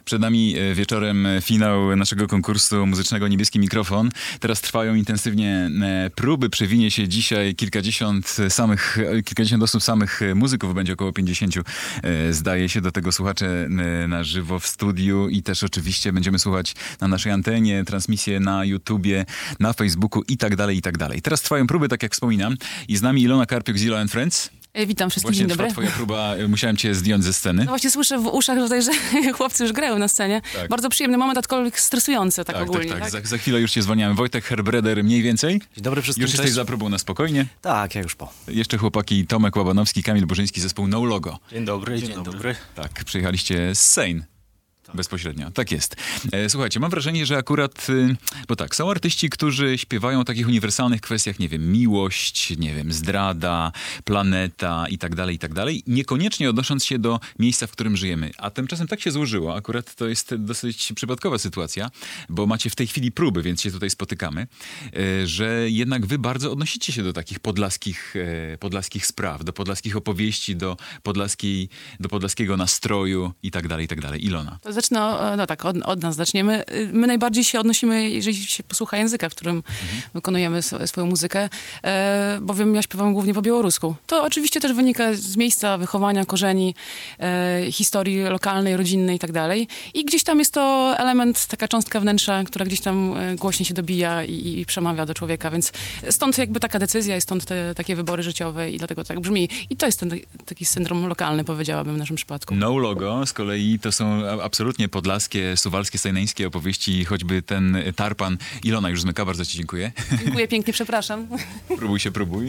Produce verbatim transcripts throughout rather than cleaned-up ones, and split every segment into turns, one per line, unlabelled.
Przed nami wieczorem finał naszego konkursu muzycznego Niebieski Mikrofon. Teraz trwają intensywnie próby. Przewinie się dzisiaj kilkadziesiąt samych, kilkadziesiąt osób samych muzyków, będzie około pięćdziesięciu. Zdaje się, do tego słuchacze na żywo w studiu i też oczywiście będziemy słuchać na naszej antenie, transmisje na YouTubie, na Facebooku i tak dalej, i tak dalej. Teraz trwają próby, tak jak wspominam. I z nami Ilona Karpiuk, Zilo and Friends.
Witam wszystkich,
Właśnie
dzień
trwa
dobry.
twoja próba, musiałem cię zdjąć ze sceny.
No właśnie słyszę w uszach tutaj, że chłopcy już grają na scenie. Tak. Bardzo przyjemny moment, aczkolwiek stresujący tak, tak ogólnie. Tak,
tak.
tak.
Za, za chwilę już cię zwalniamy. Wojtek Herbreder mniej więcej.
Dzień dobry wszystkim.
Już jesteś za próbą na spokojnie.
Tak, ja już po.
Jeszcze chłopaki Tomek Łabanowski, Kamil Bożyński, zespół No Logo.
Dzień dobry, dzień,
dzień
dobry.
dobry.
Tak, przyjechaliście z Sejn. Bezpośrednio, tak jest. E, słuchajcie, mam wrażenie, że akurat, y, bo tak, są artyści, którzy śpiewają o takich uniwersalnych kwestiach, nie wiem, miłość, nie wiem, zdrada, planeta i tak dalej, i tak dalej, niekoniecznie odnosząc się do miejsca, w którym żyjemy. A tymczasem tak się złożyło, akurat to jest dosyć przypadkowa sytuacja, bo macie w tej chwili próby, więc się tutaj spotykamy, y, że jednak wy bardzo odnosicie się do takich podlaskich, y, podlaskich spraw, do podlaskich opowieści, do, podlaskiej, do podlaskiego nastroju i tak dalej, i tak dalej. Ilona.
To zacznę, no tak, od, od nas zaczniemy. My najbardziej się odnosimy, jeżeli się posłucha języka, w którym mhm. wykonujemy sw- swoją muzykę, e, bowiem ja śpiewam głównie po białorusku. To oczywiście też wynika z miejsca wychowania, korzeni, e, historii lokalnej, rodzinnej i tak dalej. I gdzieś tam jest to element, taka cząstka wnętrza, która gdzieś tam e, głośnie się dobija i, i przemawia do człowieka, więc stąd jakby taka decyzja i stąd te takie wybory życiowe i dlatego tak brzmi. I to jest ten taki syndrom lokalny, powiedziałabym w naszym przypadku.
No Logo z kolei to są absolutnie podlaskie, suwalskie, sejneńskie opowieści, choćby ten tarpan. Ilona już zmyka, bardzo ci dziękuję.
Dziękuję pięknie, przepraszam.
Próbuj się, próbuj.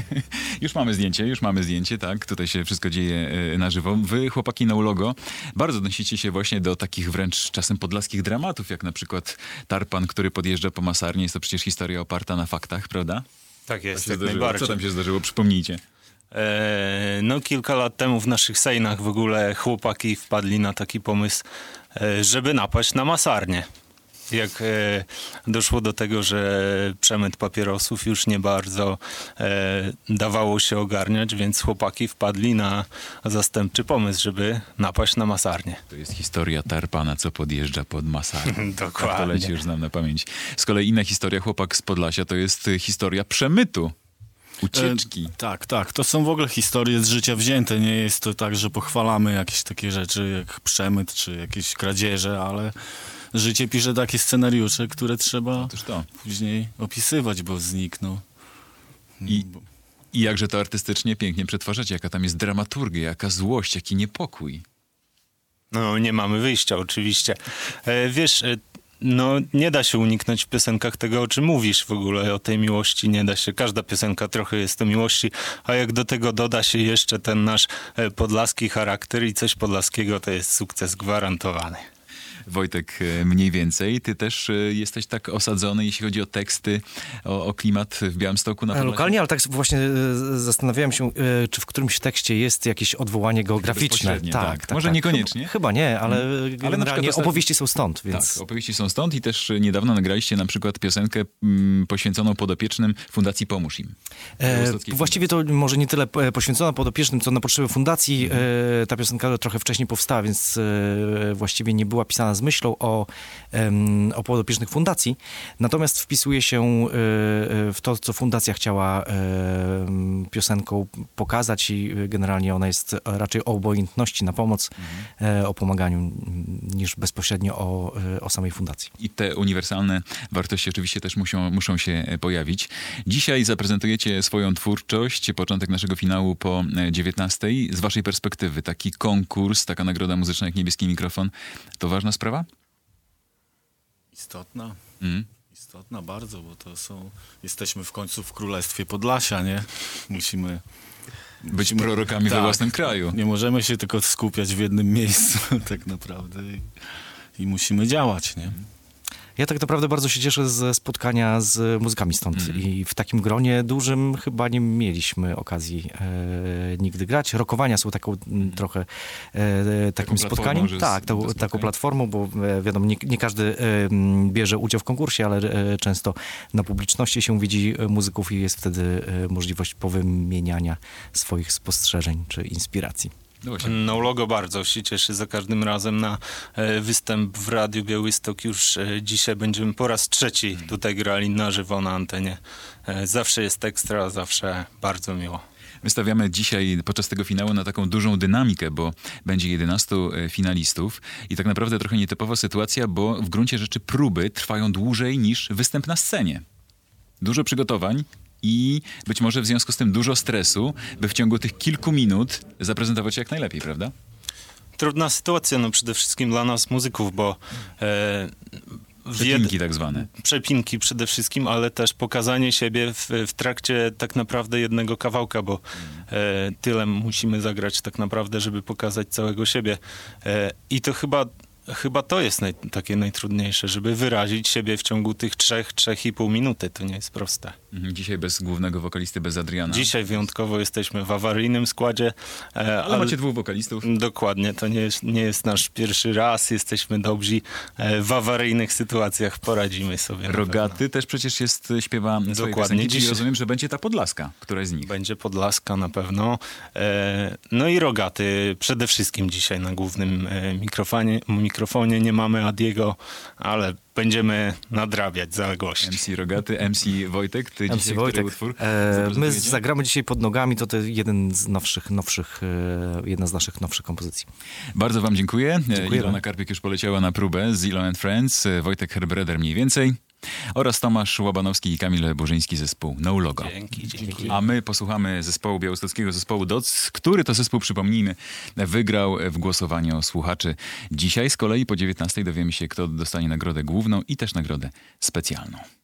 Już mamy zdjęcie, już mamy zdjęcie, tak, tutaj się wszystko dzieje na żywo. Wy, chłopaki No Logo, bardzo odnosicie się właśnie do takich wręcz czasem podlaskich dramatów, jak na przykład tarpan, który podjeżdża po masarni. Jest to przecież historia oparta na faktach, prawda?
Tak jest, jak
zdarzyło?
najbardziej.
Co tam się zdarzyło? Przypomnijcie.
E, no kilka lat temu w naszych sejnach w ogóle chłopaki wpadli na taki pomysł, e, żeby napaść na masarnię. Jak e, doszło do tego, że przemyt papierosów już nie bardzo e, dawało się ogarniać, więc chłopaki wpadli na zastępczy pomysł, żeby napaść na masarnię.
To jest historia tarpana, co podjeżdża pod masarnię.
Dokładnie.
Tak to leci, już znam na pamięć. Z kolei inna historia, chłopak z Podlasia, to jest historia przemytu. Ucieczki.
E, tak, tak. To są w ogóle historie z życia wzięte. Nie jest to tak, że pochwalamy jakieś takie rzeczy jak przemyt czy jakieś kradzieże, ale życie pisze takie scenariusze, które trzeba
Otóż to.
później opisywać, bo znikną.
I, I jakże to artystycznie pięknie przetwarzacie, jaka tam jest dramaturgia, jaka złość, jaki niepokój.
No nie mamy wyjścia oczywiście. E, wiesz... E, No, nie da się uniknąć w piosenkach tego, o czym mówisz w ogóle, o tej miłości, nie da się. Każda piosenka trochę jest o miłości, a jak do tego doda się jeszcze ten nasz podlaski charakter i coś podlaskiego, to jest sukces gwarantowany.
Wojtek, mniej więcej. Ty też jesteś tak osadzony, jeśli chodzi o teksty, o, o klimat w Białymstoku na Podlasiu?
Lokalnie, ale tak właśnie zastanawiałem się, czy w którymś tekście jest jakieś odwołanie geograficzne.
Tak,
tak,
Może
tak.
niekoniecznie.
Chyba, chyba nie, ale,
hmm.
ale na przykład opowieści są stąd. Więc...
Tak, opowieści są stąd i też niedawno nagraliście na przykład piosenkę mm, poświęconą podopiecznym Fundacji Pomóż Im.
E, właściwie to może nie tyle poświęcona podopiecznym, co na potrzeby fundacji. Hmm. E, ta piosenka trochę wcześniej powstała, więc e, właściwie nie była pisana z myślą o, o podopiecznych fundacji, natomiast wpisuje się w to, co fundacja chciała piosenką pokazać i generalnie ona jest raczej o obojętności na pomoc, mhm. o pomaganiu, niż bezpośrednio o, o samej fundacji.
I te uniwersalne wartości oczywiście też muszą, muszą się pojawić. Dzisiaj zaprezentujecie swoją twórczość, początek naszego finału po dziewiętnastej. Z waszej perspektywy taki konkurs, taka nagroda muzyczna jak Niebieski Mikrofon, to ważna sprawa?
Istotna.
Mm.
Istotna bardzo, bo to są... Jesteśmy w końcu w Królestwie Podlasia, nie? Musimy...
Być
musimy,
prorokami
tak,
we własnym kraju.
Nie możemy się tylko skupiać w jednym miejscu tak naprawdę i, i musimy działać, nie? Ja tak naprawdę bardzo się cieszę ze spotkania z muzykami stąd mm. i w takim gronie dużym chyba nie mieliśmy okazji e, nigdy grać. Rokowania są taką mm. trochę e, takim taką spotkaniem. Tak, tą, taką platformą, bo e, wiadomo, nie, nie każdy e, bierze udział w konkursie, ale e, często na publiczności się widzi muzyków i jest wtedy e, możliwość powymieniania swoich spostrzeżeń czy inspiracji.
No właśnie.
No logo bardzo się cieszy za każdym razem na e, występ w Radiu Białystok. Już e, dzisiaj będziemy po raz trzeci tutaj grali na żywo na antenie. E, zawsze jest ekstra, zawsze bardzo miło.
My stawiamy dzisiaj podczas tego finału na taką dużą dynamikę, bo będzie jedenastu finalistów i tak naprawdę trochę nietypowa sytuacja, bo w gruncie rzeczy próby trwają dłużej niż występ na scenie. Dużo przygotowań i być może w związku z tym dużo stresu, by w ciągu tych kilku minut zaprezentować się jak najlepiej, prawda?
Trudna sytuacja, no przede wszystkim dla nas muzyków, bo e,
Przepinki tak zwane.
Przepinki przede wszystkim, ale też pokazanie siebie w, w trakcie tak naprawdę jednego kawałka, bo e, tyle musimy zagrać tak naprawdę, żeby pokazać całego siebie. E, I to chyba, chyba to jest naj, takie najtrudniejsze, żeby wyrazić siebie w ciągu tych trzech, trzech i pół minuty. To nie jest proste.
Dzisiaj bez głównego wokalisty, bez Adriana.
Dzisiaj wyjątkowo jesteśmy w awaryjnym składzie. E,
ale,
ale
macie dwóch wokalistów.
Dokładnie, to nie jest, nie jest nasz pierwszy raz. Jesteśmy dobrzy e, w awaryjnych sytuacjach, poradzimy sobie.
Rogaty też przecież jest, śpiewa swoje
Dokładnie.
piosenki,
Dziś...
rozumiem, że będzie ta Podlaska, któraś z nich.
Będzie Podlaska na pewno. E, no i Rogaty przede wszystkim dzisiaj na głównym e, mikrofonie. mikrofonie. Nie mamy Adiego, ale będziemy nadrabiać zaległości.
M C Rogaty, M C Wojtek, ty
M C
dzisiaj
Wojtek.
który utwór
E, my zagramy dzisiaj pod nogami, to, to jeden z nowszych, nowszych, e, jedna z naszych nowszych kompozycji.
Bardzo wam dziękuję.
Dziękuję.
Ilona Karpiek już poleciała na próbę z Ilon and Friends, Wojtek Herbreder mniej więcej oraz Tomasz Łabanowski i Kamil Burzyński, zespół No Logo.
Dzięki, dzięki.
A my posłuchamy zespołu białostockiego zespołu D O C, który to zespół, przypomnijmy, wygrał w głosowaniu słuchaczy. Dzisiaj z kolei po dziewiętnastej dowiemy się, kto dostanie nagrodę główną i też nagrodę specjalną.